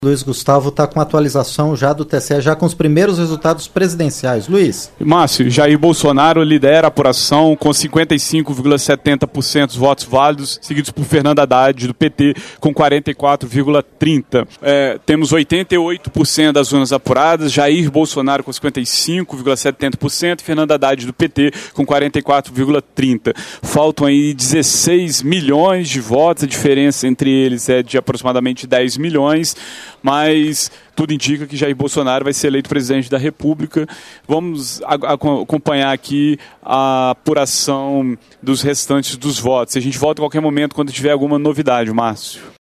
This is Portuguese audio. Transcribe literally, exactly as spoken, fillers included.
Luiz Gustavo está com a atualização já do T C E, já com os primeiros resultados presidenciais. Luiz. Márcio, Jair Bolsonaro lidera a apuração com cinquenta e cinco vírgula setenta por cento dos votos válidos, seguidos por Fernando Haddad, do P T, com quarenta e quatro vírgula trinta por cento. É, temos oitenta e oito por cento das urnas apuradas, Jair Bolsonaro com cinquenta e cinco vírgula setenta por cento e Fernando Haddad, do P T, com quarenta e quatro vírgula trinta por cento. Faltam aí dezesseis milhões de votos, a diferença entre eles é de aproximadamente dez milhões, mas tudo indica que Jair Bolsonaro vai ser eleito presidente da República. Vamos a, a, acompanhar aqui a apuração dos restantes dos votos. A gente volta a qualquer momento quando tiver alguma novidade, Márcio.